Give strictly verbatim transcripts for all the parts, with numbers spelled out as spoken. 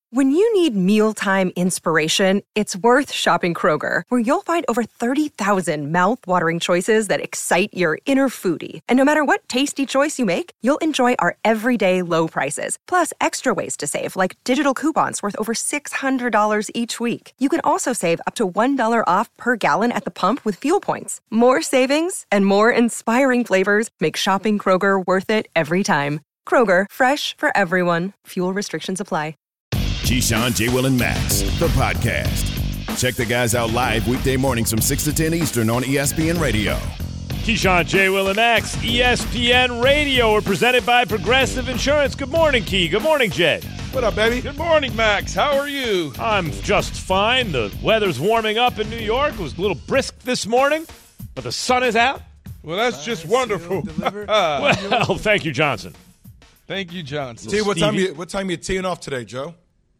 When you need mealtime inspiration, it's worth shopping Kroger, where you'll find over thirty thousand mouth-watering choices that excite your inner foodie. And no matter what tasty choice you make, you'll enjoy our everyday low prices, plus extra ways to save, like digital coupons worth over six hundred dollars each week. You can also save up to one dollar off per gallon at the pump with fuel points. More savings and more inspiring flavors make shopping Kroger worth it every time. Kroger, fresh for everyone. Fuel restrictions apply. Keyshawn, J. Will, and Max, the podcast. Check the guys out live weekday mornings from six to ten Eastern on E S P N Radio. Keyshawn, J. Will, and Max, E S P N Radio. We're presented by Progressive Insurance. Good morning, Key. Good morning, Jay. What up, baby? Good morning, Max. How are you? I'm just fine. The weather's warming up in New York. It was a little brisk this morning, but the sun is out. Well, that's just wonderful. Well, thank you, Johnson. Thank you, Johnson. T, what time you what time you teeing off today, Joe?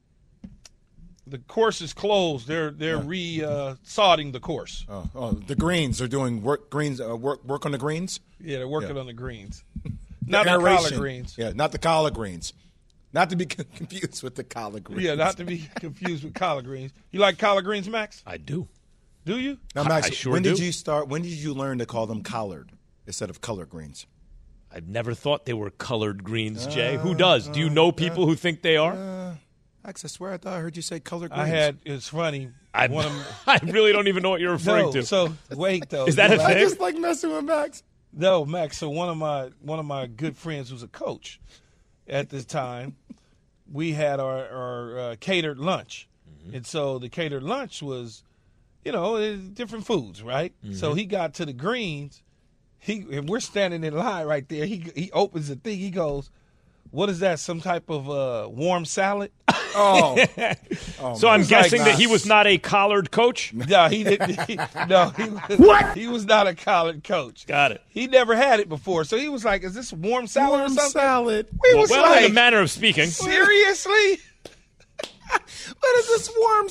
The course is closed. They're they're Oh. re uh, sodding the course. Oh, oh, the greens are doing work. Greens uh, work work on the greens. Yeah, they're working Yeah. on the greens, The not the aeration. collard greens. Yeah, not the collard greens. Not to be confused with the collard greens. Yeah, not to be confused with collard greens. You like collard greens, Max? I do. Do you? Now, Max, I sure when did do. you start? When did you learn to call them collard instead of collard greens? I've never thought they were colored greens, Jay. Who does? Do you know people who think they are? Uh, Max, I swear I thought I heard you say collard greens. I had. It's funny. I, one of I really don't even know what you're referring no, to. So wait though. Is that a I thing? just like messing with Max. No, Max. So one of my one of my good friends was a coach at this time. We had our, our uh, catered lunch, mm-hmm. and so the catered lunch was, you know, uh, different foods, right? Mm-hmm. So he got to the greens. He and we're standing in line right there. He he opens the thing. He goes, "What is that? Some type of uh, warm salad?" Oh, oh so I'm It's guessing like- that he was not a collared coach? No, he didn't. He, no, he was, what? He was not a college coach. Got it. He never had it before, so he was like, "Is this warm salad warm or something?" salad. We Well, was well in like, a manner of speaking. seriously? What is this warm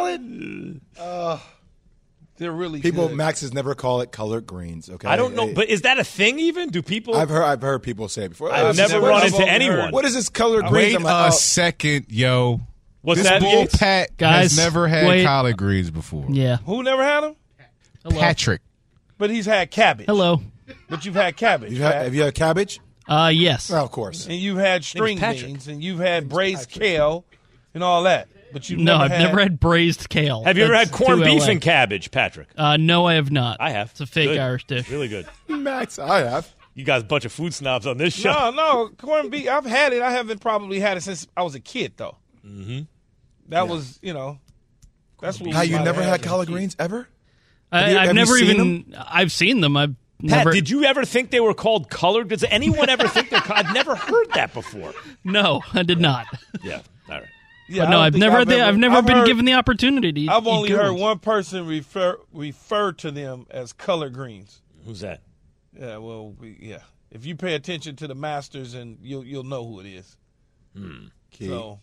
salad? Uh, They're really people, good. Max has never called it collard greens. Okay, I don't know, Hey, but is that a thing even? Do people? I've heard I've heard people say it before. I've Oh, never what run is- into I've only anyone. heard- What is this collard greens? Wait I'm like, a oh, second, yo. What's this that, bull Yates? Pat Guys, has never had wait. collard greens before. Yeah. Who never had them? Hello. Patrick. But he's had cabbage. Hello. But you've had cabbage. you had, Pat. have you had cabbage? Uh, yes. Oh, of course. And you've had string Patrick. beans, and you've had braised kale, and all that. But you've No, never I've had, never had braised kale. Have you ever That's had corned too beef L A. and cabbage, Patrick? Uh, no, I have not. I have. It's a fake Good. Irish dish. Really good. Max, I have. You guys a bunch of food snobs on this show. No, no, corned beef. I've had it. I haven't probably had it since I was a kid, though. Mm-hmm. That was, you know, that's what. How we you might never have had as a collard kid. greens ever? I, you- I've have you never seen even. I've seen them. I've Pat, never. did you ever think they were called colored? Does anyone ever think they're colored? I've never heard that before. No, I did not. Yeah, all right. Yeah, But I no, don't I've think never. I've, they, ever, I've never I've been heard, given the opportunity to eat. I've only eat good heard ones. one person refer refer to them as collard greens. Who's that? Yeah, well, we, yeah. If you pay attention to the masters, and you'll you'll know who it is. Hmm. Key. So,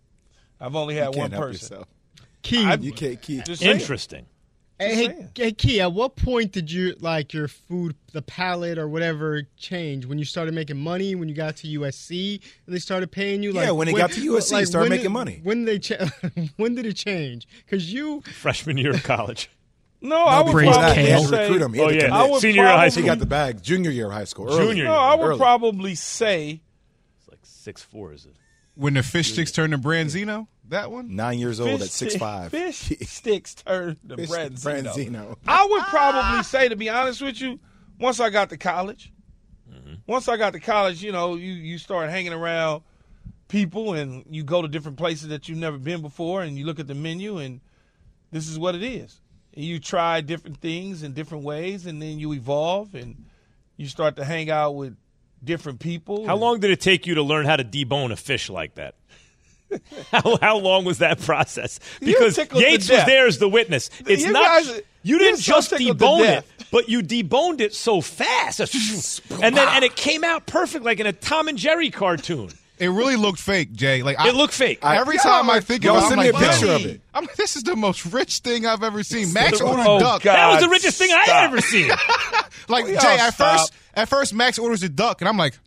I've only you had can't one help person. yourself. Key, I- You can't keep. Just saying. Interesting. hey, just hey, saying. hey, Key, at what point did you like your food, the palate or whatever, change? When you started making money, when you got to U S C, and they started paying you? Yeah, like, when they got to U S C, you started when making did- money. When they cha- when did it change? Because you, Freshman year of college. No, I would before Braised probably that, they had to say. recruit him. He had Oh, to yeah. commit. I would Senior year of high probably- school. He got the bag. Junior year of high school. Early. Junior No, I would Early. probably say. It's like six four, is it? When the fish sticks turn to Branzino, that one? Nine years old Fish at six stick- five. Fish sticks turn to Fish- Branzino. Branzino. I would probably say, to be honest with you, once I got to college, Mm-hmm. once I got to college, you know, you, you start hanging around people and you go to different places that you've never been before and you look at the menu and this is what it is. And you try different things in different ways and then you evolve and you start to hang out with different people. How and- long did it take you to learn how to debone a fish like that? how, how long was that process? Because tickled to Yates was death. there as the witness. It's You not. guys- you you're didn't so just tickled to debone it, death. but you deboned it so fast, and then and it came out perfect, like in a Tom and Jerry cartoon. It really looked fake, Jay. Like I, It looked fake. Every Y'all time I are- think y'all about it, send I'm me like, a picture yo, of it. I'm like, this is the most rich thing I've ever seen. Max Oh, ordered duck. God. That was the richest thing I Stop. had ever seen. Like Y'all Jay, at stop. first, at first Max orders a duck, and I'm like,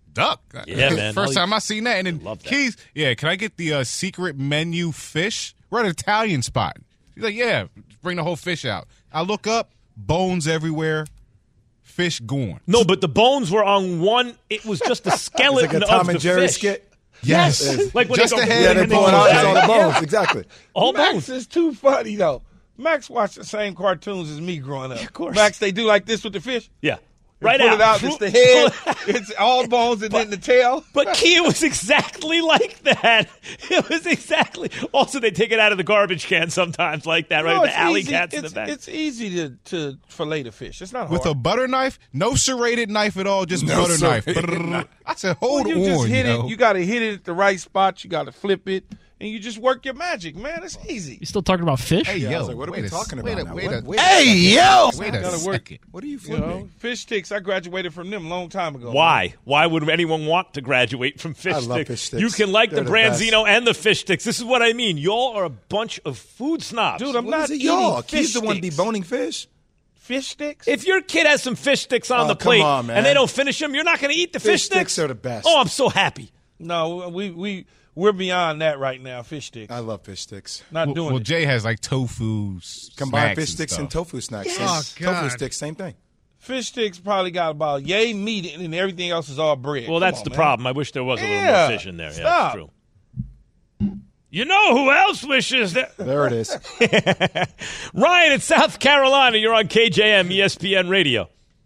duck. Yeah, man. First I'll time I seen that. And then love that. Keys, yeah, can I get the uh, secret menu fish? We're at an Italian spot. He's like, yeah, bring the whole fish out. I look up, bones everywhere, fish gone. No, but the bones were on one. It was just the skeleton Like a Tom of and the Jerry fish. skit. Yes. Yes. Like when Just they go, the head Yeah, and they then pull it out. It's all the Yeah. bones. Exactly. all Max bones. is too funny though. Max watched the same cartoons as me growing up. Of course. Max, they do like this with the fish. Yeah. They Right pull out. it out. It's the head. It's all bones and then the tail. But Kia was exactly like that. It was exactly. Also, they take it out of the garbage can sometimes like that, right? No, the it's alley easy. cats in it's, the back. It's easy to, to fillet the fish. It's not hard. With a butter knife? No serrated knife at all, just No butter knife. serrated Brrr. I said, hold well, you on, just hit yo. it. You got to hit it at the right spot. You got to flip it, and you just work your magic, man. It's easy. You still talking about fish? Hey, Yeah, yo, I was like, what are wait we a- talking wait about a- now? wait What- a- wait a Hey, yo! Wait a Gotta work. second. What are you You flipping? know, fish sticks. I graduated from them a long time ago. Why? Why would anyone want to graduate from fish I sticks? love fish sticks. You can like They're the the best. branzino and the fish sticks. This is what I mean. Y'all are a bunch of food snobs. Dude, I'm What not is it, eating y'all? fish Keith's the one sticks. deboning fish. Fish sticks? If your kid has some fish sticks on Oh, the come plate on, man. and they don't finish them, you're not going to eat the Fish fish, sticks are the best. Oh, I'm so happy. No, we we we're beyond that right now. Fish sticks. I love fish sticks. Not Well, doing well, it. Jay has like tofu s- Combine snacks fish sticks and and stuff. tofu snacks. Yes. Same- Oh, tofu God. sticks, same thing. Fish sticks probably got about yay meat and everything else is all bread. Well, Come that's on, the man. problem. I wish there was a little Yeah. more fish in there. Yeah, Stop. that's true. You know who else wishes that? There it is. Ryan in South Carolina, you're on K J M E S P N Radio.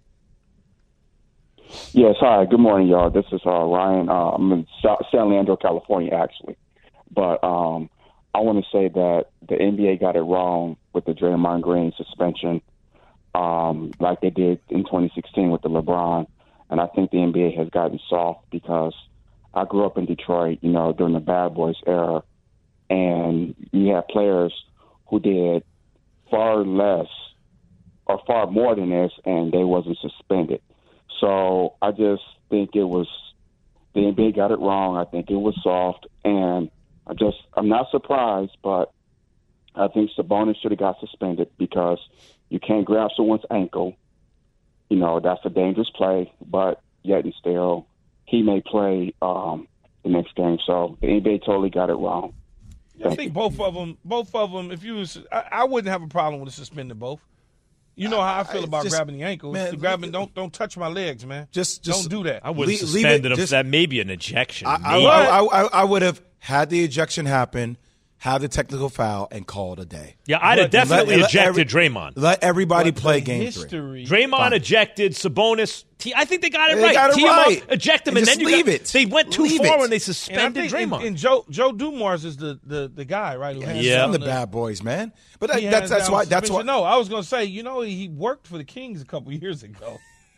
Yes, hi. Good morning, y'all. This is uh, Ryan. Uh, I'm in Sa- San Leandro, California, actually. But um, I want to say that the N B A got it wrong with the Draymond Green suspension, um, like they did in twenty sixteen with the LeBron. And I think the N B A has gotten soft because I grew up in Detroit, you know, during the Bad Boys era, and you have players who did far less or far more than this, and they wasn't suspended. So I just think it was the N B A got it wrong. I think it was soft, and I just I'm not surprised, but I think Sabonis should have got suspended because you can't grab someone's ankle. You know, that's a dangerous play, but yet and still he may play um, the next game. So the N B A totally got it wrong. Yeah, I think both of them. Both of them. If you was, I, I wouldn't have a problem with suspending both. You know how I feel I- about just- grabbing the ankles. man, grabbing, don't don't touch my legs, man. Just, just don't do that. I wouldn't Leave- leave suspend it, it if just- that maybe an ejection. I, I, maybe. I, I, I would have had the ejection happen, have the technical foul, and call it a day. yeah, I'd have But- definitely Let- let ejected every- Draymond. Let everybody But play the game three. history, Draymond Fine. ejected, Sabonis. T- I think they got it They right. got it Tee him right. up, eject him, And and, just then you leave got, it. They went too Leave far it. when they And I suspended think, and, Draymond. and Joe Joe Dumars is the, the, the guy, right? Who Yeah, hands he's Yeah. down from the Bad Boys, man. But that, he that's hands that's down why that's why. suspension. No, I was going to say, you know, he worked for the Kings a couple years ago.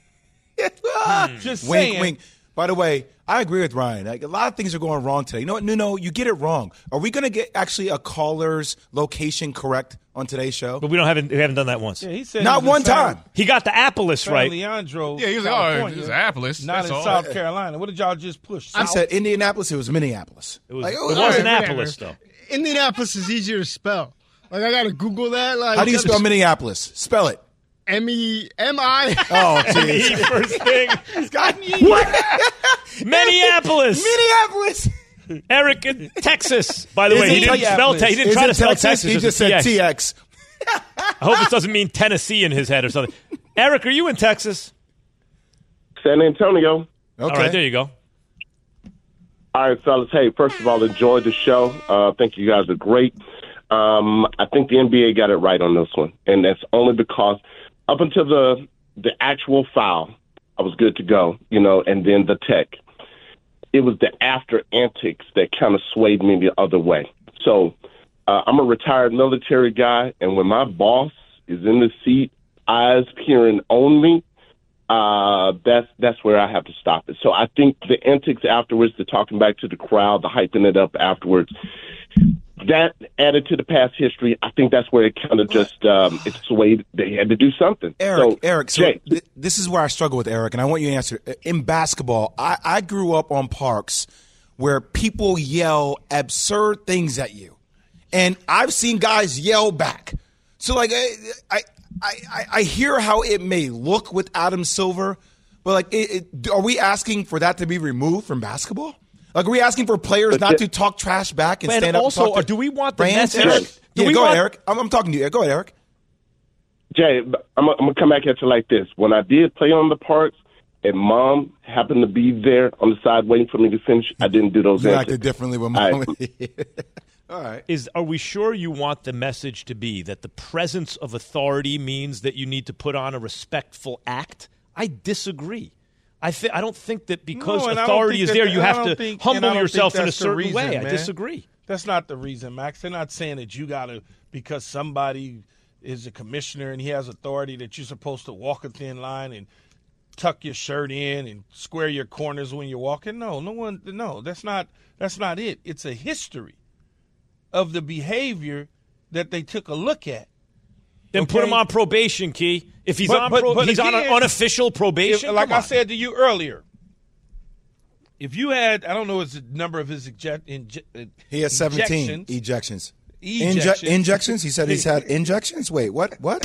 Just Hmm. wink, saying. wink. By the way, I agree with Ryan. Like, a lot of things are going wrong today. You know what? No, no, you get it wrong. Are we going to get actually a caller's location correct on today's show? but we don't haven't we haven't done that once. Yeah, he said Not he was in one San- time. He got the Apollos San right. Leandro, Yeah, he was like, oh, California, it's Appalachia. not That's in all. South Carolina. What did y'all just push? I South? said Indianapolis. It was Minneapolis. It was, Like, it oh, was all right, Annapolis, whatever. though. Indianapolis is easier to spell. Like I gotta Google that. Like How do you spell Minneapolis? Spell it. M E M I. Oh, The jeez. first thing, Got Minneapolis. Minneapolis. Eric in Texas. By the way, he Isn't didn't spell Minneapolis. Te- He didn't Is try it to spell Texas? Texas. He just said T T X. X. I hope this doesn't mean Tennessee in his head or something. Eric, are you in Texas? San Antonio. All right, there Okay. you go. All right, fellas. Hey, first of all, enjoyed the show. Uh, I think you guys are great. Um, I think the N B A got it right on this one, and that's only because up until the the actual foul, I was good to go, you know, and then the tech. It was the after antics that kind of swayed me the other way. So uh, I'm a retired military guy, and when my boss is in the seat, eyes peering on me, uh, that's that's where I have to stop it. So I think the antics afterwards, the talking back to the crowd, the hyping it up afterwards, that added to the past history, I think that's where it kind of just um, it swayed. They had to do something. Eric, so, Eric, so Jay, th- this is where I struggle with Eric, and I want you to answer. In basketball, I, I grew up on parks where people yell absurd things at you, and I've seen guys yell back. So, like, I, I, I, I hear how it may look with Adam Silver, But like, it, it, are we asking for that to be removed from basketball? Like, are we asking for players not to talk trash back and and stand up also, and talk or to do we want the fans? message? Eric? Do yeah, we go want, ahead, Eric. I'm, I'm talking to you. Go ahead, Eric. Jay, I'm, I'm going to come back at you like this. When I did play on the parks and Mom happened to be there on the side waiting for me to finish, I didn't do those You antics. acted differently with Mom. I, All right. Is are we sure you want the message to be that the presence of authority means that you need to put on a respectful act? I disagree. I th- I don't think that because No, and I don't authority think is that- there, you and I have don't to think- and I humble don't yourself think in a that's the certain reason, way. I man. disagree. That's not the reason, Max. They're not saying that you got to, because somebody is a commissioner and he has authority, that you're supposed to walk a thin line and tuck your shirt in and square your corners when you're walking. No, no one. No, that's not. That's not it. It's a history of the behavior that they took a look at. Then Okay? put him on probation, Key. If he's But- on, but- pro- but he's on again, an unofficial probation. If, like Come I on. said to you earlier, if you had, I don't know his number of his eject, inje, He has seventeen injections. ejections. Inje- Ejections. injections? He said he's had injections? Wait, what? What?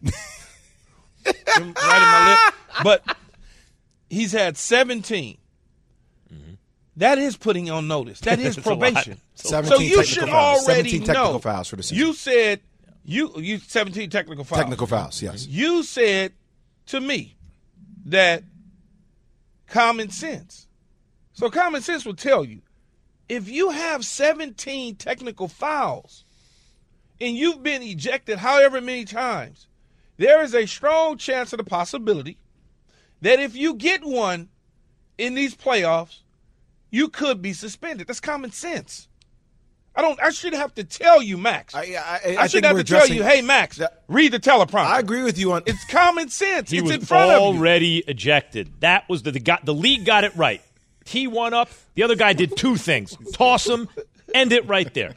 right in my lip. But he's had seventeen. Mm-hmm. That is putting on notice. That is It's a lot. probation. It's a So seventeen you technical should fouls. already seventeen technical know. fouls for the season. You said you you seventeen technical fouls. Technical fouls, yes. You said to me that common sense. So common sense will tell you, if you have seventeen technical fouls and you've been ejected however many times, there is a strong chance of the possibility that if you get one in these playoffs, you could be suspended. That's common sense. I don't. I should have to tell you, Max. I, I, I, I I should think have we're to tell addressing- you, hey, Max, that- read the teleprompter. I agree with you on. It's common sense. He it's was in front of you. already ejected. That was the the, guy, the league got it right. He won up. The other guy did two things: toss him, end it right there.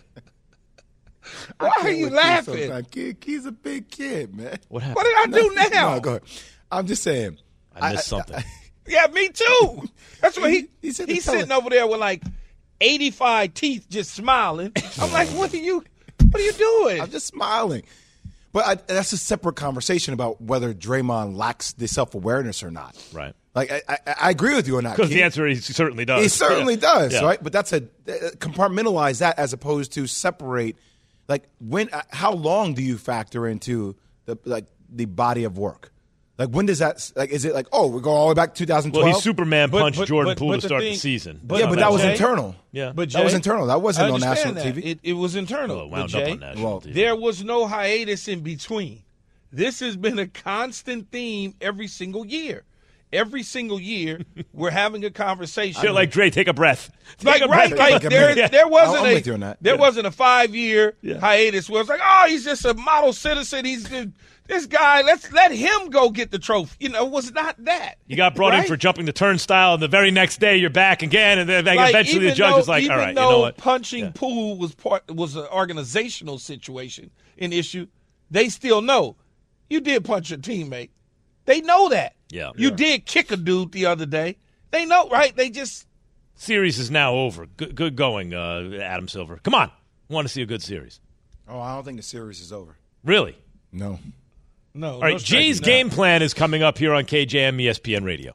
Why are you laughing? Kid, Key's a big kid, man. What happened? What did I do now? No, go ahead. I'm just saying. I missed something. Yeah, me too. That's what he, He- he said he's the tele- sitting over there with like eighty-five teeth just smiling. I'm like, what are you, what are you doing? I'm just smiling. But I, that's a separate conversation about whether Draymond lacks the self-awareness or not. Right. Like, I, I, I agree with you on that. Because Key. the answer is he certainly does. He certainly Yeah. does, Yeah. right? But that's a uh, compartmentalize that as opposed to separate. Like, when? Uh, how long do you factor into the like the body of work? Like, when does that? Like, is it like, oh, we're going all the way back to twenty twelve? Well, he Superman But- punched but- Jordan but- Poole but to the start thing- the season. but- yeah, but that was Jay- internal. Yeah. But that was Jay, internal. That wasn't I on understand national that. T V. It, it was internal. Well, it wound but up Jay, on national Well, T V. there was no hiatus in between. This has been a constant theme every single year. Every single year, we're having a conversation. Shit like Dre, take a breath. Take Like a right, breath. like Take a there, minute. there wasn't I'm a with you on that. there Yeah. wasn't a five year Yeah. hiatus where it's like, oh, he's just a model citizen. He's the, this guy. Let's let him go get the trophy. You know, it was not that. You got brought in Right? for jumping the turnstile, and the very next day you're back again, and then Like, eventually the even judge though- is like, even all right, you though know what? punching Yeah. Poole was part was an organizational situation, an issue. They still know you did punch your teammate. They know that. Yeah. You Yeah. did kick a dude the other day. They know, right? They just Series is now over. Good, good going, uh, Adam Silver. Come on. Want to see a good series. Oh, I don't think the series is over. Really? No. no. All right, no Jay's striking game out. plan is coming up here on K J M E S P N Radio.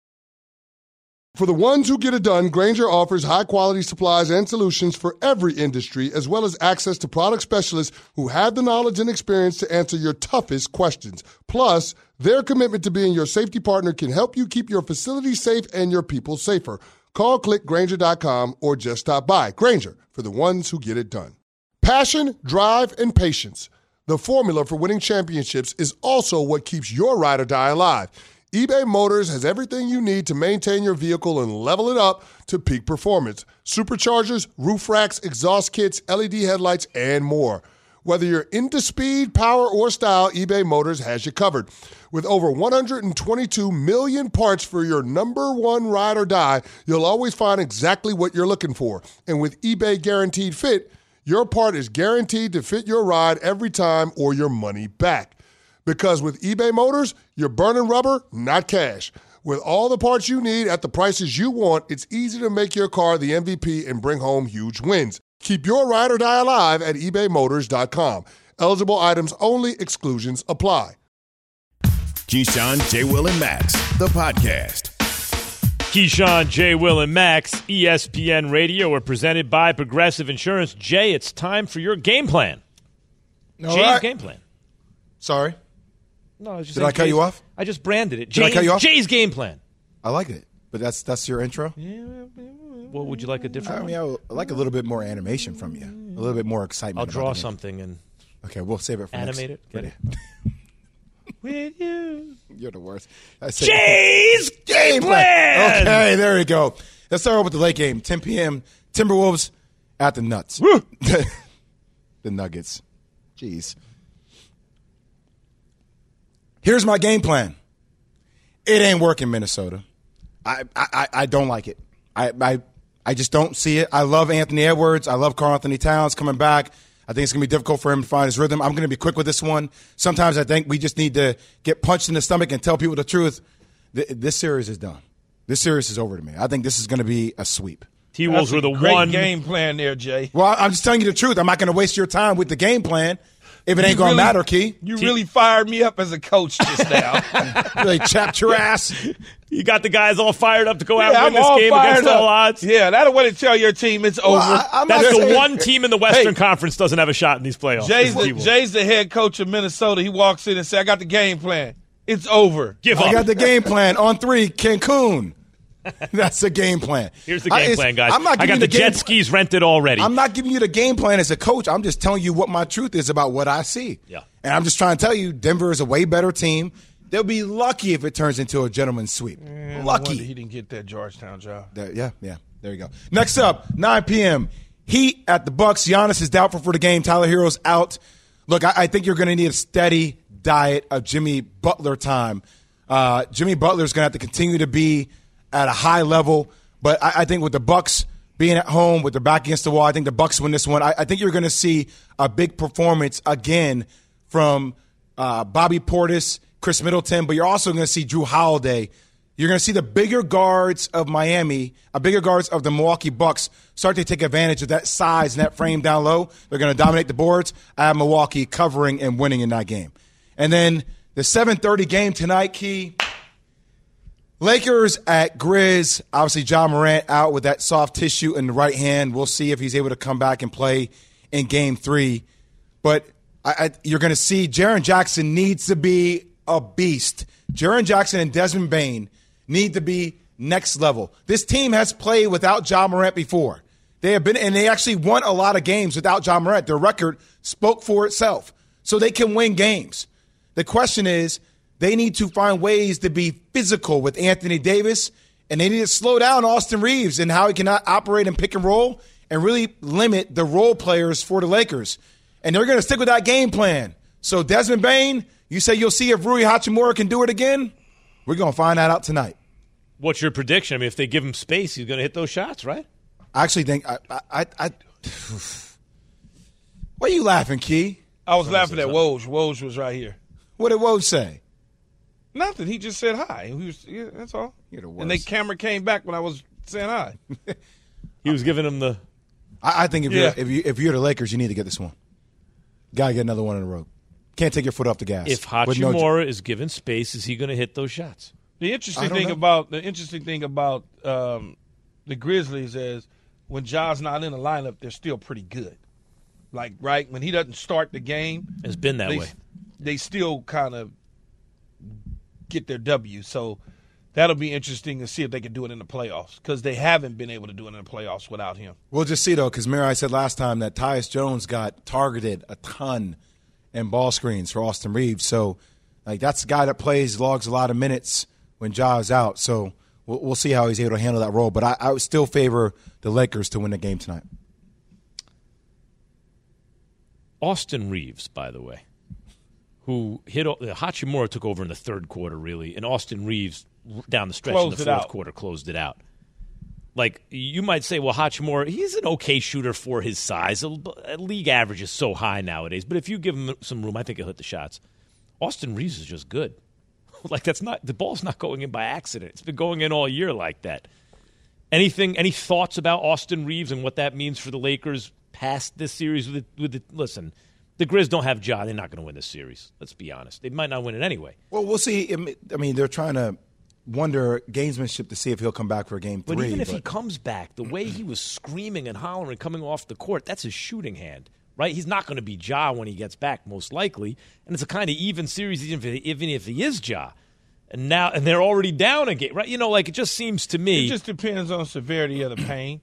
For the ones who get it done, Grainger offers high-quality supplies and solutions for every industry, as well as access to product specialists who have the knowledge and experience to answer your toughest questions. Plus, their commitment to being your safety partner can help you keep your facility safe and your people safer. Call click Grainger dot com or just stop by. Grainger, for the ones who get it done. Passion, drive, and patience. The formula for winning championships is also what keeps your ride or die alive. eBay Motors has everything you need to maintain your vehicle and level it up to peak performance. Superchargers, roof racks, exhaust kits, L E D headlights, and more. Whether you're into speed, power, or style, eBay Motors has you covered. With over one hundred twenty-two million parts for your number one ride or die, you'll always find exactly what you're looking for. And with eBay Guaranteed Fit, your part is guaranteed to fit your ride every time or your money back. Because with eBay Motors, you're burning rubber, not cash. With all the parts you need at the prices you want, it's easy to make your car the M V P and bring home huge wins. Keep your ride or die alive at ebay motors dot com. Eligible items only. Exclusions apply. Keyshawn, J. Will, and Max, the podcast. Keyshawn, J. Will, and Max, E S P N Radio, are presented by Progressive Insurance. Jay, it's time for your game plan. All Jay's right. game plan. Sorry. No, I was just Did saying I cut Jay's- you off? I just branded it. Did I Jay's, cut you off? Jay's game plan. I like it, but that's that's your intro. What would you like a different I one? mean, I would like a little bit more animation from you, a little bit more excitement. I'll about draw the game. something and Okay, we'll save it for animate next. it. Get it? With you. You're the worst. I said- Jay's game plan. Okay, there you go. Let's start off with the late game. ten p.m. Timberwolves at the Nuts. The Nuggets. Jeez. Here's my game plan. It ain't working, Minnesota. I I, I don't like it. I, I I just don't see it. I love Anthony Edwards. I love Karl Anthony Towns coming back. I think it's going to be difficult for him to find his rhythm. I'm going to be quick with this one. Sometimes I think we just need to get punched in the stomach and tell people the truth. Th- This series is done. This series is over to me. I think this is going to be a sweep. T-Wolves were the Great one. game plan there, Jay. Well, I'm just telling you the truth. I'm not going to waste your time with the game plan if it ain't You going to really- matter, Key. You really fired me up as a coach just now. Really chapped your ass. You got the guys all fired up to go out Yeah, and I'm win all this game fired against up. all odds. Yeah, that'll way to tell your team it's over. I- I'm not That's the saying- one team in the Western Hey. Conference doesn't have a shot in these playoffs. Jay's It's the the, T-Wolves. Jay's the head coach of Minnesota. He walks in and says, I got the game plan. It's over. Give I up. got the game plan on three, Cancun. That's the game plan. Here's the I- game it's- plan, guys. I'm not I giving got you the, game jet pl- skis rented already. I'm not giving you the game plan as a coach. I'm just telling you what my truth is about what I see. Yeah. And I'm just trying to tell you Denver is a way better team. They'll be lucky if it turns into a gentleman's sweep. No wonder lucky. he didn't get that Georgetown job. There- yeah, yeah. There you go. Next up, nine p.m. Heat at the Bucks. Giannis is doubtful for the game. Tyler Hero's out. Look, I, I think you're going to need a steady diet of Jimmy Butler time. Uh, Jimmy Butler's going to have to continue to be at a high level. But I, I think with the Bucks being at home, with their back against the wall, I think the Bucks win this one. I, I think you're going to see a big performance again from uh, Bobby Portis, Chris Middleton, but you're also going to see Drew Holiday. You're going to see the bigger guards of Miami, uh, bigger guards of the Milwaukee Bucks start to take advantage of that size and that frame down low. They're going to dominate the boards. I have Milwaukee covering and winning in that game. And then the seven thirty game tonight, Key. Lakers at Grizz. Obviously, John Morant out with that soft tissue in the right hand. We'll see if he's able to come back and play in game three. But I, I, you're going to see Jaren Jackson needs to be a beast. Jaren Jackson and Desmond Bane need to be next level. This team has played without John Morant before. They have been, and they actually won a lot of games without John Morant. Their record spoke for itself. So they can win games. The question is, they need to find ways to be physical with Anthony Davis, and they need to slow down Austin Reeves and how he cannot operate in pick and roll and really limit the role players for the Lakers. And they're going to stick with that game plan. So Desmond Bane, you say you'll see if Rui Hachimura can do it again? We're going to find that out tonight. What's your prediction? I mean, if they give him space, he's going to hit those shots, right? I actually think I, I, I, I why are you laughing, Key? I was laughing at Woj. Woj was right here. What did Woj say? Nothing. He just said hi. He was, yeah, that's all. You're the worst. And the camera came back when I was saying hi. He was giving him the. I, I think if Yeah. you're if you if you're the Lakers, you need to get this one. Got to get another one in a row. Can't take your foot off the gas. If With no- Hachimura is given space, is he going to hit those shots? The I interesting don't thing know. about the interesting thing about um, the Grizzlies is when Ja's not in the lineup, they're still pretty good. Like right when he doesn't start the game, It's been that they, way. They still kind of get their W. So that'll be interesting to see if they can do it in the playoffs because they haven't been able to do it in the playoffs without him. We'll just see, though, because, Mary, I said last time that Tyus Jones got targeted a ton in ball screens for Austin Reeves. So, like, that's a guy that plays, logs a lot of minutes when Ja is out. So we'll, we'll see how he's able to handle that role. But I, I would still favor the Lakers to win the game tonight. Austin Reeves, by the way, who hit uh, Hachimura took over in the third quarter, really, and Austin Reeves down the stretch Closed in it the fourth out. quarter closed it out. Like, you might say, well, Hachimura, he's an okay shooter for his size. A league average is so high nowadays, but if you give him some room, I think he'll hit the shots. Austin Reeves is just good. Like, that's not the ball's not going in by accident. It's been going in all year like that. Anything? Any thoughts about Austin Reeves and what that means for the Lakers past this series? With the, with the, listen, the Grizz don't have Ja. They're not going to win this series. Let's be honest. They might not win it anyway. Well, we'll see. I mean, they're trying to wonder gamesmanship to see if he'll come back for game three. But even if but. he comes back, the way he was screaming and hollering coming off the court, that's his shooting hand, right? He's not going to be Ja when he gets back, most likely. And it's a kind of even series, even if, even if he is Ja. And now, and they're already down a game, right? You know, like it just seems to me. It just depends on severity of the pain.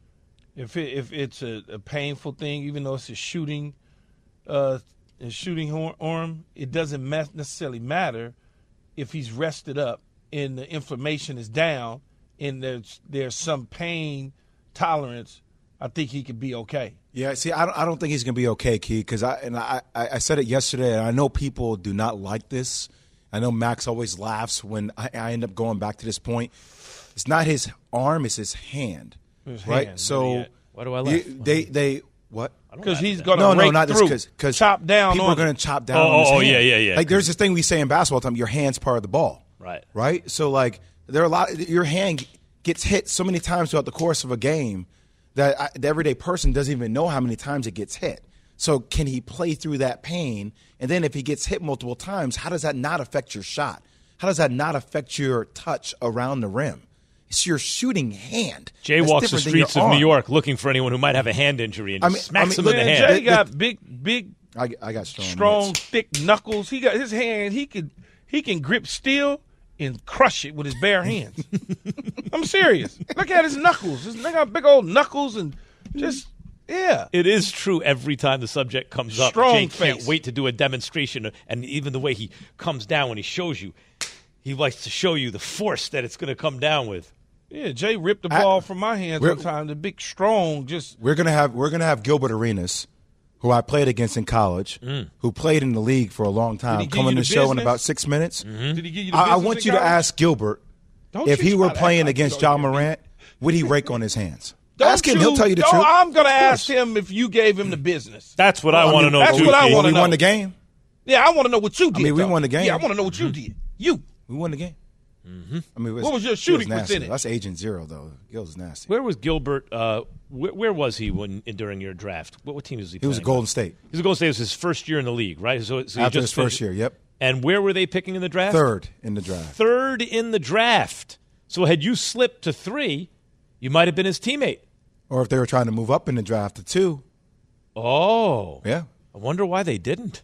If it, if it's a, a painful thing, even though it's a shooting, uh, a shooting arm, it doesn't necessarily matter if he's rested up and the inflammation is down and there's there's some pain tolerance. I think he could be okay. Yeah, see, I don't, I don't think he's going to be okay, Key, because I and I, I said it yesterday, and I know people do not like this. I know Max always laughs when I, I end up going back to this point. It's not his arm; it's his hand, his right? hand. So why do I laugh? You, they they what? Because he's going to no, rake no, not through, this, cause chop down. People on are going to chop down. Oh, on his oh hand. yeah, yeah, yeah. Like there's this thing we say in basketball time: your hand's part of the ball, right? Right. So like there are a lot. Your hand gets hit so many times throughout the course of a game that I, the everyday person doesn't even know how many times it gets hit. So can he play through that pain? And then if he gets hit multiple times, how does that not affect your shot? How does that not affect your touch around the rim? It's your shooting hand. Jay That's walks the different than your streets of arm. New York looking for anyone who might have a hand injury and I just mean- smacks I him mean, in the Man, hand. Jay got big, big, I, I got strong, strong, mitts. thick knuckles. He got his hand. He could he can grip steel and crush it with his bare hands. I'm serious. Look at his knuckles. His, they got big old knuckles and just yeah. It is true every time the subject comes up. Strong Jay can't face. wait to do a demonstration, and even the way he comes down when he shows you, he likes to show you the force that it's going to come down with. Yeah, Jay ripped the I- ball from my hands We're- one time. The big, strong, just We're gonna have we're gonna have Gilbert Arenas, who I played against in college, who played in the league for a long Did he time, give come you on the the show in business? about six minutes. did he give you the I, I business want in you to college? ask Gilbert Don't if you he were try to playing act like against you John don't hear me. Morant, would he rake on his hands? Don't ask him; you- he'll tell you the no, truth. I'm going to Of ask course. him if you gave him the business. That's what I, Well, want to mean, know. that's too, what I Keith. wanna we know. won the game. Yeah, I want to know what you did. mean, we though. won the game. Yeah, I want to know what you did. You. We won the game. Mm-hmm. I mean, it What was your it shooting nasty. percentage? That's Agent Zero, though. Gil's nasty. Where was Gilbert? Uh, where, where was he when during your draft? What, what team was he? He was playing at Golden with? State He was at Golden State. It was his first year in the league, right? So, so he after just his first finished- year. Yep, And where were they picking in the draft? third in the draft. Third in the draft. So had you slipped to three, you might have been his teammate. Or if they were trying to move up in the draft to two. Oh, Yeah. I wonder why they didn't.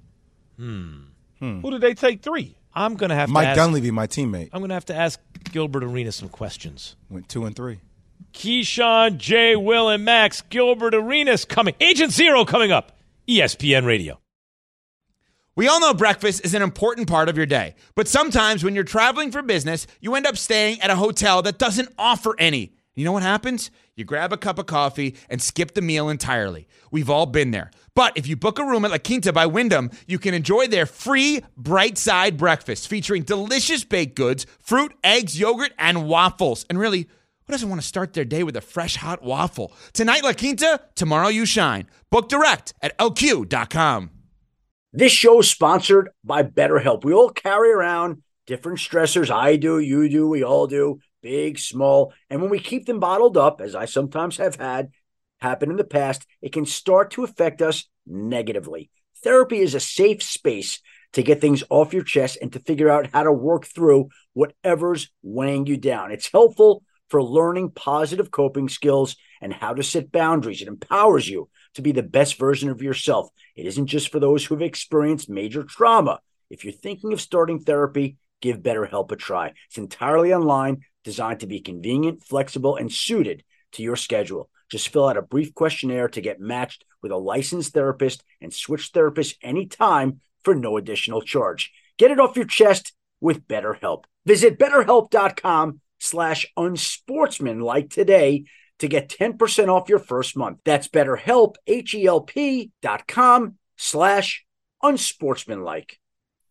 Who did they take three? I'm gonna have Mike to ask, Dunleavy, my teammate, I'm gonna have to ask Gilbert Arenas some questions. went two and three. Keyshawn, Jay, Will, and Max. Gilbert Arenas coming. Agent Zero coming up. E S P N Radio. We all know breakfast is an important part of your day, but sometimes when you're traveling for business, you end up staying at a hotel that doesn't offer any. You know what happens? You grab a cup of coffee and skip the meal entirely. We've all been there. But if you book a room at La Quinta by Wyndham, you can enjoy their free Bright Side breakfast featuring delicious baked goods, fruit, eggs, yogurt, and waffles. And really, who doesn't want to start their day with a fresh hot waffle? Tonight, La Quinta, tomorrow you shine. Book direct at L Q dot com. This show is sponsored by BetterHelp. We all carry around different stressors. I do, you do, we all do, big, small. And when we keep them bottled up, as I sometimes have had happen in the past, it can start to affect us negatively. Therapy is a safe space to get things off your chest and to figure out how to work through whatever's weighing you down. It's helpful for learning positive coping skills and how to set boundaries. It empowers you to be the best version of yourself. It isn't just for those who have experienced major trauma. If you're thinking of starting therapy, give BetterHelp a try. It's entirely online, designed to be convenient, flexible, and suited to your schedule. Just fill out a brief questionnaire to get matched with a licensed therapist and switch therapists anytime for no additional charge. Get it off your chest with BetterHelp. Visit BetterHelp.com slash unsportsmanlike today to get ten percent off your first month. That's BetterHelp, H-E-L-P dot com slash unsportsmanlike.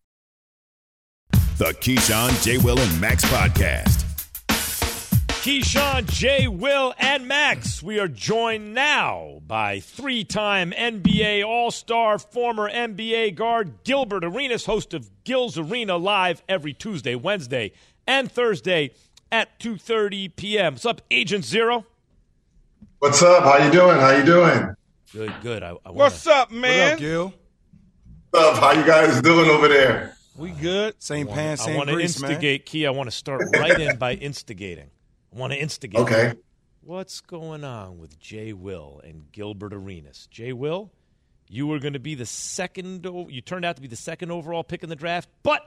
The Keyshawn, J. Will, and Max podcast. Keyshawn, Jay, Will, and Max. We are joined now by three-time N B A All-Star, former N B A guard Gilbert Arenas, host of Gil's Arena Live every Tuesday, Wednesday, and Thursday at two thirty p.m. What's up, Agent Zero? What's up? How you doing? How you doing? Good, good. I, I wanna... What's up, man? What up, Gil? What's up? How you guys doing over there? We good? Same pan, same I want to grease, instigate, man. Key. I want to start right in by instigating. I want to instigate. Okay. What's going on with Jay Will and Gilbert Arenas? Jay Will, you were going to be the second. You turned out to be the second overall pick in the draft, but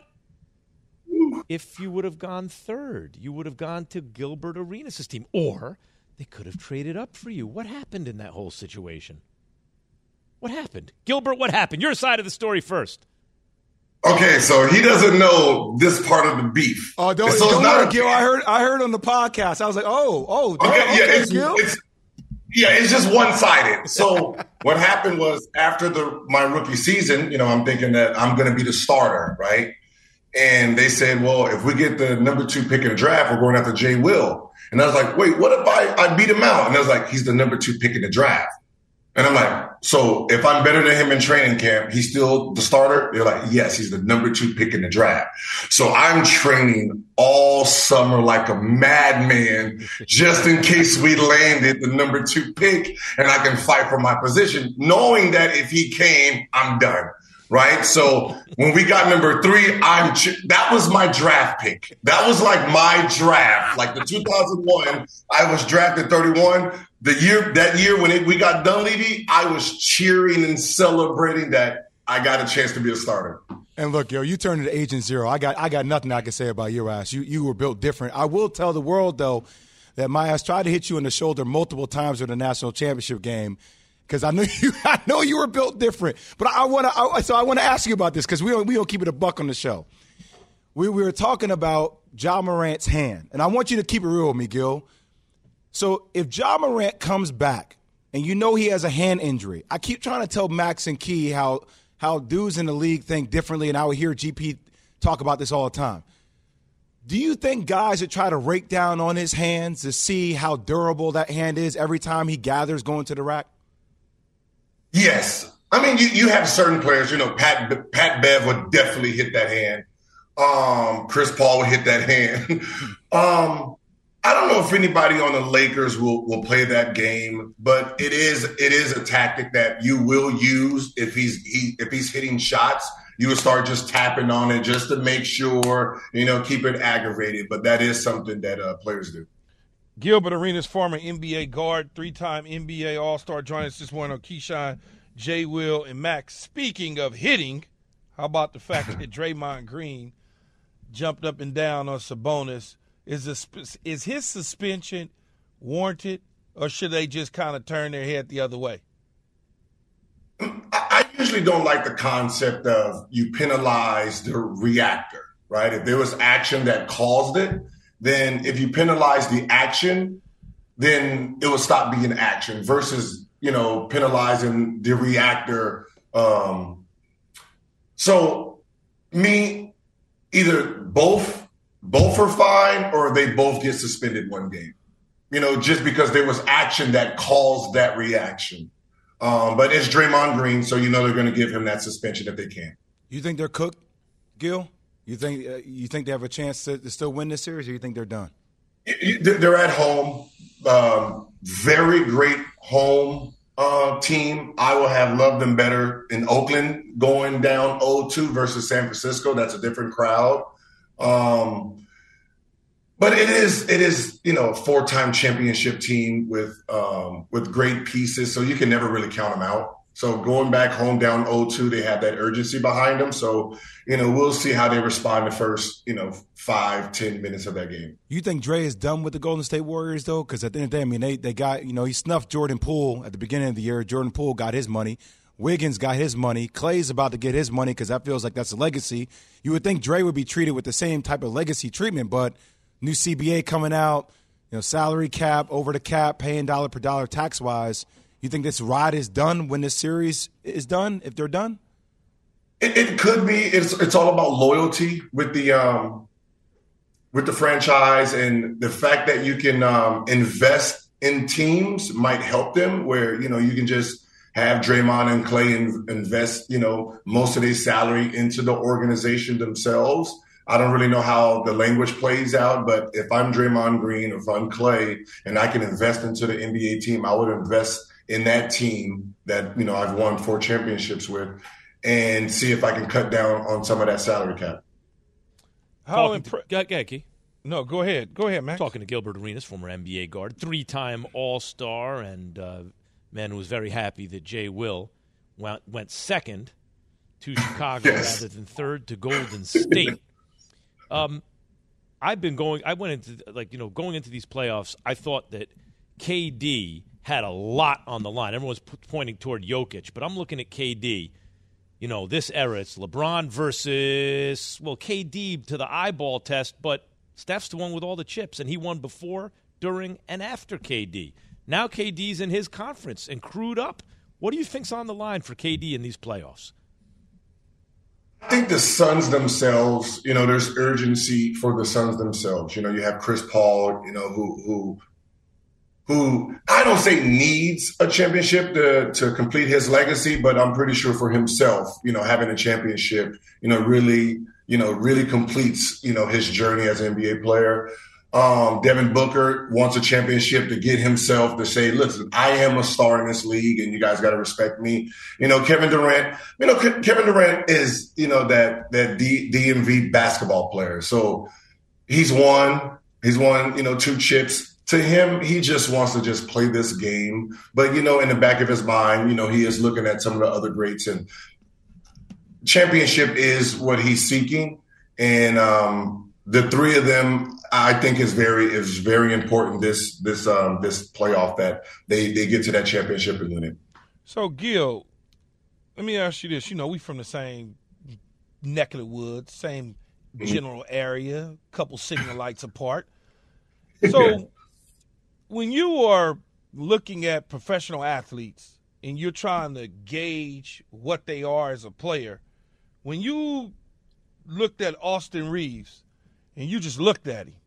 if you would have gone third, you would have gone to Gilbert Arenas' team, or they could have traded up for you. What happened in that whole situation? What happened? Gilbert, what happened? Your side of the story first. Okay, so he doesn't know this part of the beef. Oh, don't, so don't not worry, a- Gil. I heard, I heard on the podcast. I was like, oh, oh, Okay, okay, yeah, okay, it's, Gil. it's yeah, it's just one sided. So what happened was after the my rookie season, you know, I'm thinking that I'm going to be the starter, right? And they said, well, if we get the number two pick in the draft, we're going after Jay Will. And I was like, wait, what if I, I beat him out? And I was like, he's the number two pick in the draft. And I'm like, so if I'm better than him in training camp, he's still the starter? They're like, yes, he's the number two pick in the draft. So I'm training all summer like a madman just in case we landed the number two pick and I can fight for my position, knowing that if he came, I'm done. Right. So when we got number three, I'm that was my draft pick. That was like my draft. Like the two thousand one, I was drafted thirty-one. The year that year when it, we got Dunleavy, I was cheering and celebrating that I got a chance to be a starter. And look, yo, you turned into Agent Zero. I got I got nothing I can say about your ass. You you were built different. I will tell the world though that my ass tried to hit you in the shoulder multiple times in the national championship game. Because I knew you, I know you were built different, but I want to. So I want to ask you about this because we don't we don't keep it a buck on the show. We we were talking about Ja Morant's hand, and I want you to keep it real with me, Gil. So if Ja Morant comes back, and you know he has a hand injury, I keep trying to tell Max and Key how how dudes in the league think differently, and I would hear G P talk about this all the time. Do you think guys would try to rake down on his hands to see how durable that hand is every time he gathers going to the rack? Yes. I mean, you, you have certain players, you know, Pat Pat Bev would definitely hit that hand. Um, Chris Paul would hit that hand. um, I don't know if anybody on the Lakers will, will play that game, but it is it is a tactic that you will use if he's he, if he's hitting shots. You will start just tapping on it just to make sure, you know, keep it aggravated. But that is something that uh, players do. Gilbert Arenas, former N B A guard, three-time N B A All-Star, joining us this morning on Keyshawn, Jay Will, and Max. Speaking of hitting, how about the fact that Draymond Green jumped up and down on Sabonis? Is this, is his suspension warranted, or should they just kind of turn their head the other way? I usually don't like the concept of you penalize the reactor, right? If there was action that caused it, then if you penalize the action, then it will stop being action versus, you know, penalizing the reactor. Um, so me, either both, both are fine or they both get suspended one game, you know, just because there was action that caused that reaction. Um, but it's Draymond Green, so you know they're going to give him that suspension if they can. You think they're cooked, Gil? You think uh, you think they have a chance to, to still win this series, or you think they're done? They're at home. Um, very great home uh, team. I will have loved them better in Oakland going down oh two versus San Francisco. That's a different crowd. Um, but it is, it is, you know, a four-time championship team with um, with great pieces, so you can never really count them out. So going back home down oh two, they have that urgency behind them. So, you know, we'll see how they respond the first, you know, five, ten minutes of that game. You think Dre is done with the Golden State Warriors, though? Because at the end of the day, I mean, they, they got, you know, he snuffed Jordan Poole at the beginning of the year. Jordan Poole got his money. Wiggins got his money. Clay's about to get his money because that feels like that's a legacy. You would think Dre would be treated with the same type of legacy treatment, but new C B A coming out, you know, salary cap, over the cap, paying dollar per dollar tax-wise. You think this ride is done when this series is done, if they're done? It, it could be. It's it's all about loyalty with the um, with the franchise, and the fact that you can um, invest in teams might help them. Where you know you can just have Draymond and Clay in, invest, you know, most of their salary into the organization themselves. I don't really know how the language plays out, but if I'm Draymond Green, if I'm Clay, and I can invest into the N B A team, I would invest in that team that, you know, I've won four championships with. and see if I can cut down on some of that salary cap. How Talking impre- to, go, go ahead, Key. No, go ahead. Go ahead, Max. Talking to Gilbert Arenas, former N B A guard, three-time All-Star, and uh, man who was very happy that Jay Will went, went second to Chicago yes. rather than third to Golden State. Um, I've been going. I went into like you know going into these playoffs. I thought that K D had a lot on the line. Everyone's p- pointing toward Jokic, but I'm looking at K D. You know, this era, it's LeBron versus well K D to the eyeball test, but Steph's the one with all the chips, and he won before, during, and after K D. Now K D's in his conference and crewed up. What do you think's on the line for K D in these playoffs? I think the Suns themselves, you know, there's urgency for the Suns themselves. You know, you have Chris Paul, you know, who who who I don't say needs a championship to to complete his legacy, but I'm pretty sure for himself, you know, having a championship, you know, really, you know, really completes, you know, his journey as an N B A player. Um, Devin Booker wants a championship to get himself to say, listen, I am a star in this league and you guys got to respect me. You know, Kevin Durant, you know, Ke- Kevin Durant is, you know, that, that D- DMV basketball player. So he's won, he's won, you know, two chips. To him, he just wants to just play this game. But, you know, in the back of his mind, you know, he is looking at some of the other greats, and championship is what he's seeking. And, um, the three of them, I think, is very is very important this this um, this playoff that they, they get to that championship and win it. So, Gil, let me ask you this. You know, we from the same neck of the woods, same general area, couple signal lights apart. So, when you are looking at professional athletes and you're trying to gauge what they are as a player, when you looked at Austin Reeves and you just looked at him,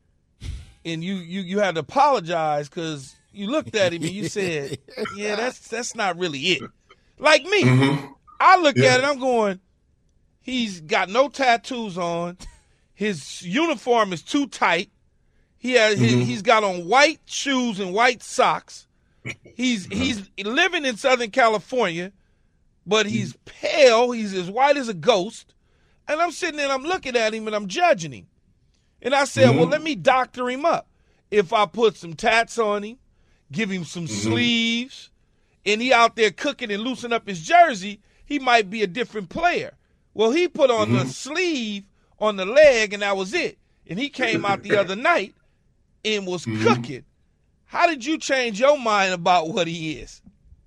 and you you you had to apologize because you looked at him and you said, yeah, that's that's not really it. Like me, mm-hmm. I look yeah. at it, I'm going, he's got no tattoos on. His uniform is too tight. He has, mm-hmm. he's got on white shoes and white socks. He's mm-hmm. he's living in Southern California, but he's mm-hmm. pale. He's as white as a ghost. And I'm sitting there and I'm looking at him and I'm judging him. And I said, mm-hmm. well, let me doctor him up. If I put some tats on him, give him some mm-hmm. sleeves, and he out there cooking and loosen up his jersey, he might be a different player. Well, he put on mm-hmm. the sleeve on the leg, and that was it. And he came out the other night and was mm-hmm. cooking. How did you change your mind about what he is?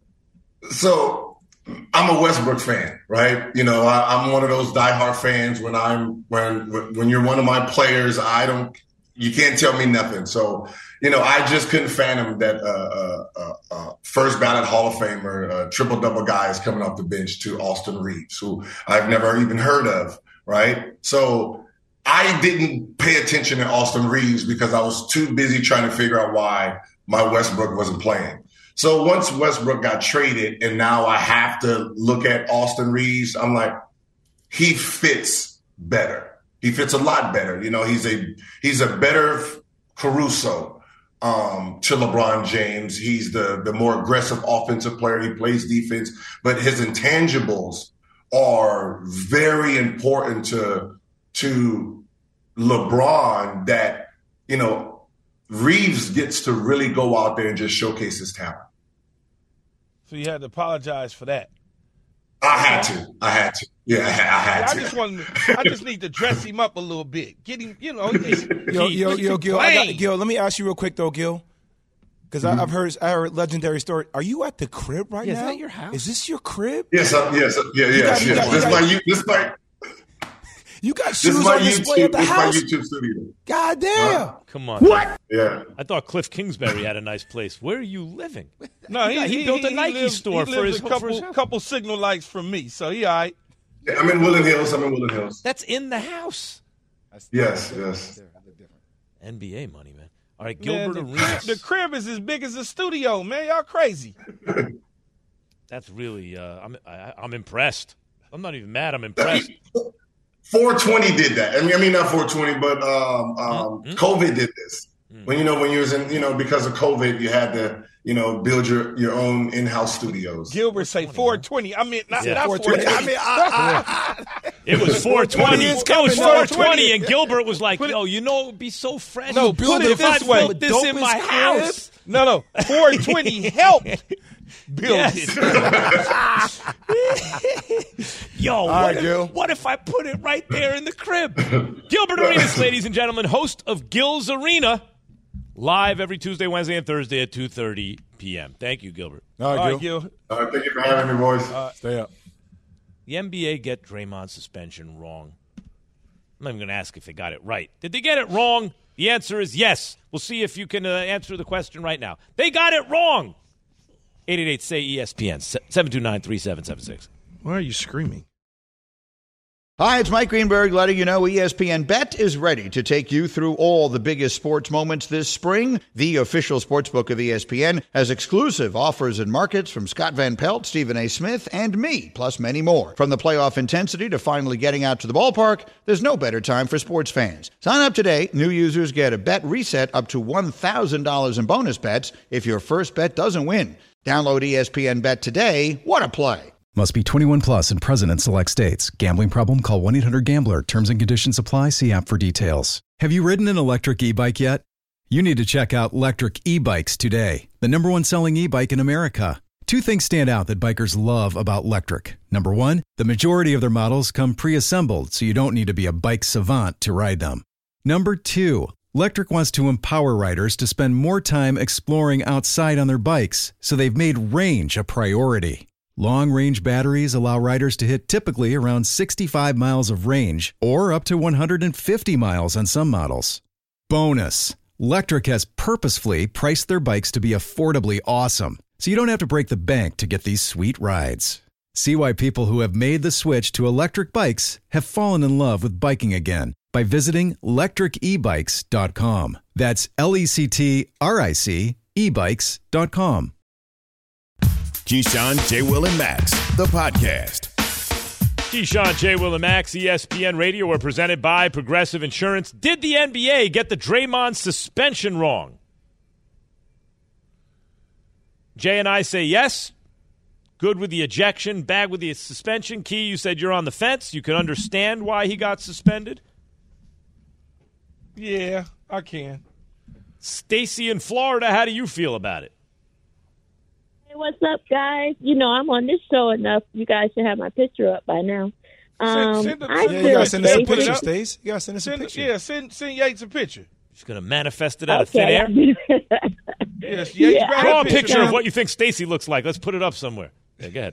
So I'm a Westbrook fan, right? You know, I, I'm one of those diehard fans. When I'm when when you're one of my players, I don't. You can't tell me nothing. So, you know, I just couldn't fathom that uh, uh, uh, uh, first ballot Hall of Famer, uh, triple double guy is coming off the bench to Austin Reeves, who I've never even heard of, right? So I didn't pay attention to Austin Reeves because I was too busy trying to figure out why my Westbrook wasn't playing. So once Westbrook got traded and now I have to look at Austin Reeves, I'm like, he fits better. He fits a lot better. You know, he's a he's a better Caruso um, to LeBron James. He's the the more aggressive offensive player. He plays defense, but his intangibles are very important to to LeBron that, you know, Reeves gets to really go out there and just showcase his talent. So you had to apologize for that. I had to. I had to. Yeah, I had, I had yeah, to. I just want. I just need to dress him up a little bit. Get him, you know. He, yo, he, yo, yo, Gil, I got, Gil. Let me ask you real quick though, Gil, because mm-hmm. I've heard I heard a legendary story. Are you at the crib right yeah, now? Is that your house? Is this your crib? Yes, uh, yes, uh, yeah, yes, yes. Got, this is my. This my. You got shoes on display YouTube, at the this house? This is my YouTube studio. God damn. Huh? Come on. What? Yeah. I thought Cliff Kingsbury had a nice place. Where are you living? No, he, he, he built a Nike lives, store he for lives his, a couple, for his house. couple signal lights from me, so he all right. Yeah, I'm in Woodland Hills. I'm in Woodland Hills. That's in the house. Yes, yes. N B A money, man. All right, Gilbert man, Arenas. The crib is as big as the studio, man. Y'all crazy. That's really, uh, I'm I, I'm impressed. I'm not even mad. I'm impressed. four twenty did that. I mean, I mean not four twenty, but um, um, mm-hmm. COVID did this. When you know when you was in, you know, because of COVID, you had to, you know, build your, your own in-house studios. Gilbert say four twenty. I mean, not, Yeah. not four four twenty. twenty. I mean, I- I- It was four twenty. It's It coming, was four four twenty. twenty, and Gilbert was like, "Yo, you know, it'd be so fresh. No, to build put it if I this way. put this in my Dopest house." crib? No, no. four twenty helped build Yes. it. Yo, All what, right, if, Gil. what if I put it right there in the crib? Gilbert Arenas, ladies and gentlemen, host of Gil's Arena, live every Tuesday, Wednesday, and Thursday at two thirty p.m. Thank you, Gilbert. All right, All right, Gil. Gil. All right, thank you for having me, boys. Stay up. The N B A get Draymond's suspension wrong. I'm not even going to ask if they got it right. Did they get it wrong? The answer is yes. We'll see if you can uh, answer the question right now. They got it wrong. eight eight eight, S A Y, E S P N, seven two nine, three seven seven six. Why are you screaming? Hi, it's Mike Greenberg letting you know E S P N Bet is ready to take you through all the biggest sports moments this spring. The official sportsbook of E S P N has exclusive offers and markets from Scott Van Pelt, Stephen A. Smith, and me, plus many more. From the playoff intensity to finally getting out to the ballpark, there's no better time for sports fans. Sign up today. New users get a bet reset up to one thousand dollars in bonus bets if your first bet doesn't win. Download E S P N Bet today. What a play. Must be twenty-one plus and present in select states. Gambling problem? Call one eight hundred gambler. Terms and conditions apply. See app for details. Have you ridden an electric e-bike yet? You need to check out Lectric E-Bikes today, the number one selling e-bike in America. Two things stand out that bikers love about Lectric. Number one, the majority of their models come pre-assembled, so you don't need to be a bike savant to ride them. Number two, Lectric wants to empower riders to spend more time exploring outside on their bikes, so they've made range a priority. Long-range batteries allow riders to hit typically around sixty-five miles of range or up to one hundred fifty miles on some models. Bonus, Lectric has purposefully priced their bikes to be affordably awesome, so you don't have to break the bank to get these sweet rides. See why people who have made the switch to electric bikes have fallen in love with biking again by visiting lectric e bikes dot com. That's L E C T R I C e bikes dot com. Keyshawn, J. Will, and Max, the podcast. Keyshawn, J. Will, and Max, E S P N Radio, were presented by Progressive Insurance. Did the N B A get the Draymond suspension wrong? Jay and I say yes. Good with the ejection, bad with the suspension. Key, you said you're on the fence. You can understand why he got suspended. Yeah, I can. Stacy in Florida, how do you feel about it? Hey, what's up, guys? You know, I'm on this show enough. You guys should have my picture up by now. Um, send, send, I send, Yeah, feel you gotta send us a Stacey- picture, Stace. You gotta send us a Send, picture. yeah, send send Yates a picture. She's going to manifest it out of thin Okay. air. Yes, Yates, Yeah, grab Draw a picture. picture of what you think Stacy looks like. Let's put it up somewhere. Yeah, go ahead.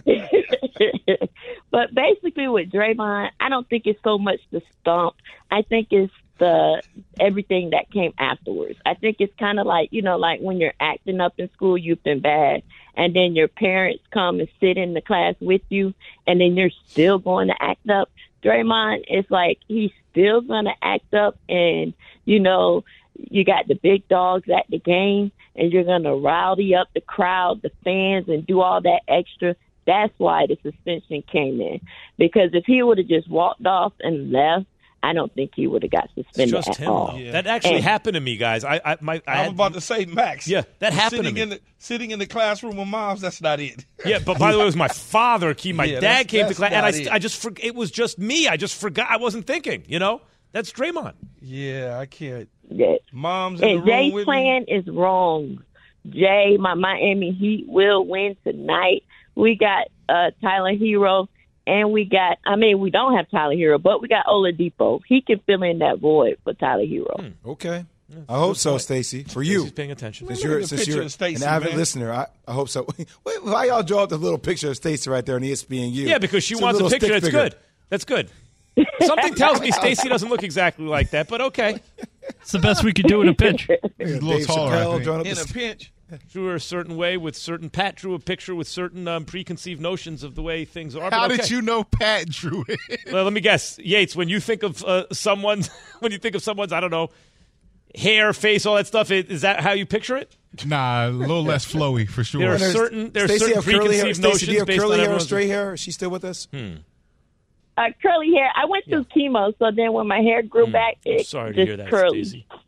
But basically with Draymond, I don't think it's so much the stump. I think it's the everything that came afterwards. I think it's kind of like, you know, like when you're acting up in school, you've been bad, and then your parents come and sit in the class with you, and then you're still going to act up. Draymond is like he's still going to act up, and, you know, you got the big dogs at the game, and you're going to rowdy up the crowd, the fans, and do all that extra. That's why the suspension came in. Because if he would have just walked off and left, I don't think he would have got It's suspended just at him, all. though. That actually And- happened to me, guys. I, I, my, I I'm had- about to say, Max. Yeah, that happened to sitting me. In the, sitting in the classroom with moms, that's not it. Yeah, but by the way, it was my father. Key, my Yeah, dad that's- came to that's class, and not I, it. I just, for, it was just me. I just forgot. I wasn't thinking. You know, that's Draymond. Yeah, I can't. Yeah. Mom's in And the room Jay's with plan is wrong. Jay, my Miami Heat will win tonight. We got uh, Tyler Hero, and we got, I mean, we don't have Tyler Hero, but we got Oladipo. He can fill in that void for Tyler Hero. Hmm. Okay. I hope so, Stacy. For you. Stacey's paying attention. Since Look at you're, the since picture you're of Stacey, an avid man. listener, I, I hope so. Wait, why y'all draw up the little picture of Stacy right there on E S P N U? Yeah, because she It's wants a little picture. stick That's figure. good. That's good. Something tells me Stacy doesn't look exactly like that, but okay. It's the best we could do in a pinch. He's a little Dave taller, I Chappelle think. drawing up In the a pinch. Drew her a certain way with certain. Pat drew a picture with certain um, preconceived notions of the way things are. How but did okay. you know Pat drew it? Well, let me guess, Yates. When you think of uh, someone's, when you think of someone's, I don't know, hair, face, all that stuff, is is that how you picture it? Nah, a little less flowy for sure. There are And there's- certain there are Stacey certain have curly hair. preconceived Stacey, notions do you have based curly on hair or everyone's- straight hair? Is she still with us? Hmm. Uh, curly hair. I went through chemo, so then when my hair grew back, it Sorry to just hear that, curly. Stacey.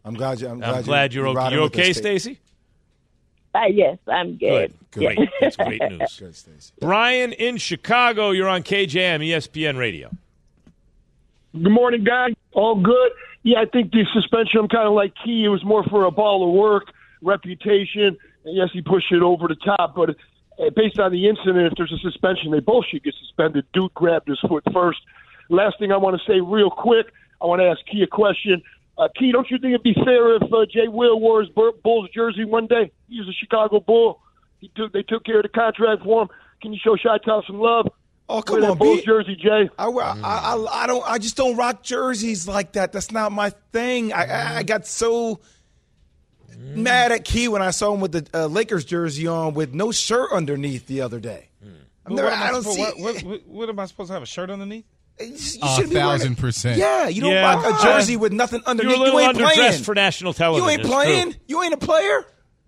I'm glad you. I'm glad, I'm glad you're, you're okay. You okay, Stacy? Uh, yes, I'm good. Good. Great. Yeah. That's great news. Good, Stacey. Brian in Chicago, you're on K J M, E S P N Radio. Good morning, guys. All good? Yeah, I think the suspension, I'm kind of like Key. It was more for a ball of work, reputation, and yes, he pushed it over the top. But uh, based on the incident, if there's a suspension, they both should get suspended. Duke grabbed his foot first. Last thing I want to say real quick, I want to ask Key a question. Uh, Key, don't you think it'd be fair if uh, Jay Will wore his Bulls jersey one day? He's a Chicago Bull. He took, they took care of the contract for him. Can you show Chi-Town some love? Oh, come Wear on, that Bulls B. jersey, Jay. I, I, I, I don't. I just don't rock jerseys like that. That's not my thing. I, I, I got so mad at Key when I saw him with the uh, Lakers jersey on with no shirt underneath the other day. I've never, what, am I I don't supposed, see. what, what, what am I supposed to have, a shirt underneath? You A shouldn't be wearing thousand it. percent. Yeah, you don't Yeah. rock a jersey with nothing underneath. You're a little You ain't underdressed playing for national television. You ain't It's playing. true. You ain't a player.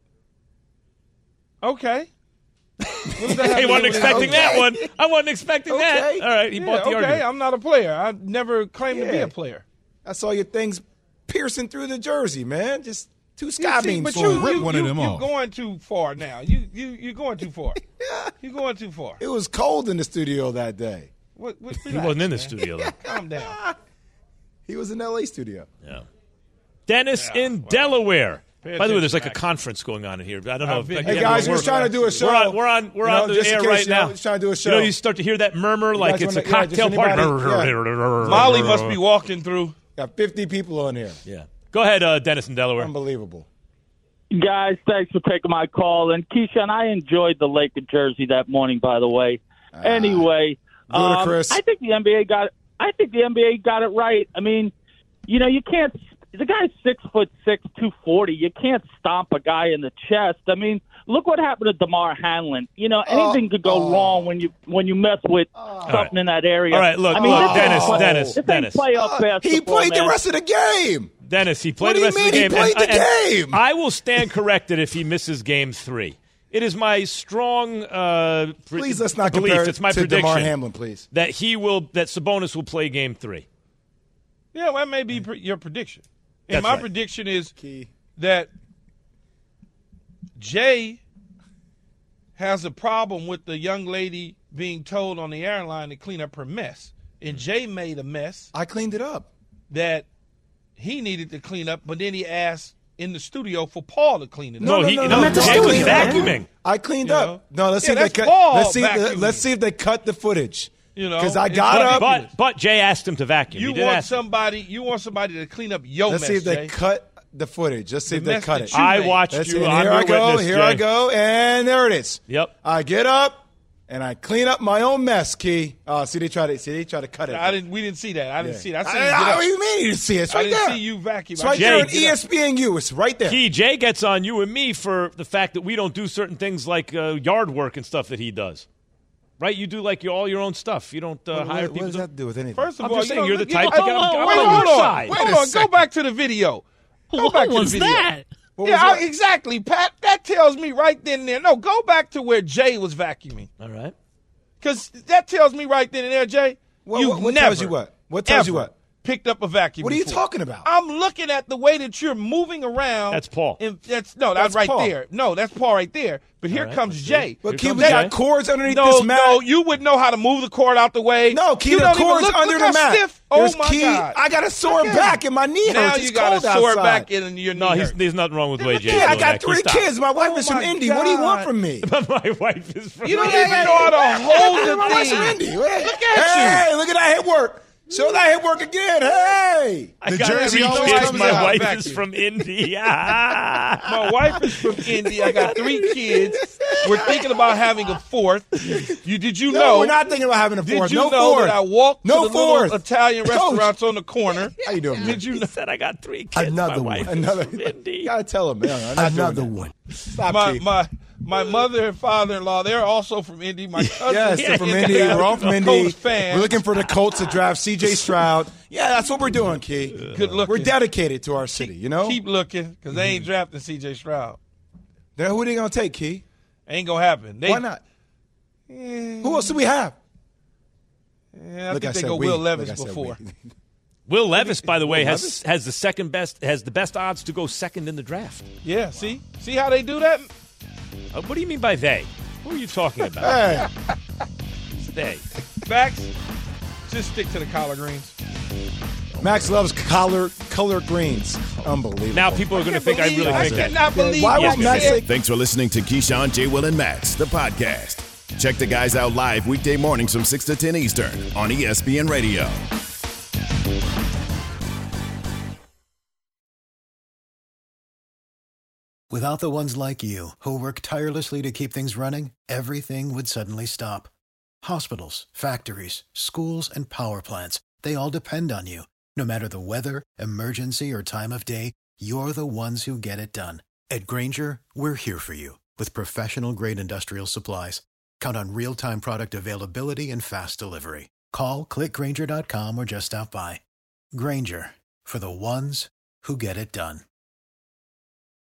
Okay. I wasn't expecting that one. I wasn't expecting that. Okay. All right, he Yeah, bought the okay, argument. I'm not a player. I never claimed to be Yeah. a player. I saw your things piercing through the jersey, man. Just two sky You see, beams. but for you, him. rip you, one of you, them you off. going too far now. You you you're going too far. You're going too far. It was cold in the studio that day. What, what, He wasn't in the man. studio, though. Calm down. He was in L A studio. Yeah. Dennis Yeah, in well, Delaware. pay By the way, there's attention, like a conference going on in here. I don't know. I've been if here. Hey guys, we're we're just trying to do a show. We're on. We're on. We're You know, on the just in air case, right you know, now. just trying to do a show. You know, you start to hear that murmur like guys it's a wanna- yeah, just cocktail party. anybody- Molly must be walking through. Got fifty people on here. Yeah. Go ahead, uh, Dennis in Delaware. Unbelievable. Guys, thanks for taking my call. And Keyshawn, I enjoyed the Laker jersey that morning, by the way. Ah, anyway, um, ludicrous. I think the N B A got. I think the N B A got it right. I mean, you know, you can't. The guy's six foot six, two forty. You can't stomp a guy in the chest. I mean, look what happened to DeMar Hamlin. You know, anything Oh, could go oh. wrong when you when you mess with something right. in that area. All right, look, I mean, look, this ain't Dennis, play- Dennis, this ain't Dennis. playoff Uh, basketball, he played man. the rest of the game. Dennis, he played What the do you rest mean of the he game. played and, the and game? I will stand corrected if he misses game three. It is my strong uh, pre- Please let's not belief. compare It's my to prediction DeMar Hamlin, please. that he will that Sabonis will play game three. Yeah, well, that may be pre- your prediction. And That's my right. prediction is Key. that Jay has a problem with the young lady being told on the airline to clean up her mess. And Jay made a mess I cleaned it up. that he needed to clean up, but then he asked in the studio for Paul to clean it No, up. he no, no, no, no, Jay no, was no. vacuuming. I cleaned You up. know? No, let's Yeah, see if they that's cut. Paul Let's see. vacuuming. Let's see if they cut the footage. You know, because I it's got but- up. But but Jay asked him to vacuum. You he did want ask him. somebody. You want somebody to clean up your Let's mess. see if they Jay. cut the footage. Let's see The if they mess cut that it. you I made. watched Let's you. see. And I'm here your I go. witness, Here Jay. I go. And there it is. Yep. I get up and I clean up my own mess. Key. Oh, see they try to see they try to cut it. I didn't. We didn't see that. I didn't Yeah. see that. I see I- you get I- up. what do you mean you didn't see it? It's I right didn't there. see you vacuum. It's I right see Jay, there you on get E up. S P N U. It's right there. Key, Jay gets on you and me for the fact that we don't do certain things like uh, yard work and stuff that he does. Right? You do like your, all your own stuff. You don't uh, What- hire what, people. what does to- that have to do with anything? First of I'm all, just you saying know, you're the you type know- to get oh, on- oh, I'm wait, on hold your on. side. Hold Wait a on. Go second. back to the video. Go What back to was the video. that? What yeah, was I- that? exactly, Pat. That tells me right then and there. No, go back to where Jay was vacuuming. All right. Because that tells me right then and there, Jay, What- you've what- what never, tells you what? What tells you ever what? picked up a vacuum What are you before. talking about? I'm looking at the way that you're moving around. That's Paul. And that's no, that's, That's right Paul. there. No, that's Paul right there. But here All right, comes let's see. Jay. But Here Key, comes we Jay. got cords underneath No, this mat. no, you would know how to move the cord out the way. No, Key, you the don't even cord's look, under look the how mat. stiff. Oh There's my Key. God! I got a sore Look at back him. and my knee Now hurts. you It's got cold a sore outside. back and your knee No, he's, hurts. there's nothing wrong with the way Jay's Yeah, I doing got that. Key, three stop. kids. My wife Oh is from my Indy. What do you want God. from me? My wife is from You don't even know how to hold the My wife's from thing. Indy. Look Hey, at hey, look at that hit work. Show that hit work again. Hey. I The got jersey three always kids. comes My out wife vacuum. is from Indy. My wife is from Indy. I got three kids. We're thinking about having a fourth. You did you No, know? we're not thinking about having a Did fourth. you no know fourth. that I walked No to the fourth. little Italian Coach. restaurants on the corner? How you doing, man? Did you know? said I got three kids. Another My wife one. is Another. from Indy. You gotta tell him, man. I'm not doing that. Stop, My Key. my my mother and father-in-law, they're also from Indy. My cousin, Yes, they're from Indy. We're all from Indy. Colts fans. We're looking for the Colts to draft C J Stroud. Yeah, that's what we're doing, Key. Good looking. We're dedicated to our city, you know? Keep looking, because they ain't drafting C J Stroud. Then who are they going to take, Key? Ain't gonna happen. They, Why not? Eh, Who else do we have? yeah, I Look, think I they said go we. Will Look, Levis I said before. we. Will Levis, by the way, Will has Levis? has the second best has the best odds to go second in the draft. Yeah, see? See how they do that? Uh, what do you mean by they? Who are you talking about? Hey. They. Max, just stick to the collard greens. Max loves color color greens. Unbelievable. Now people are going to think I really I think that. cannot believe Why yes, would Max say Thanks for listening to Keyshawn, J. Will, and Max, the podcast. Check the guys out live weekday mornings from six to ten Eastern on E S P N Radio. Without the ones like you, who work tirelessly to keep things running, everything would suddenly stop. Hospitals, factories, schools, and power plants, they all depend on you. No matter the weather, emergency, or time of day, you're the ones who get it done. At Grainger, we're here for you with professional-grade industrial supplies. Count on real-time product availability and fast delivery. Call, click Grainger dot com, or just stop by. Grainger, for the ones who get it done.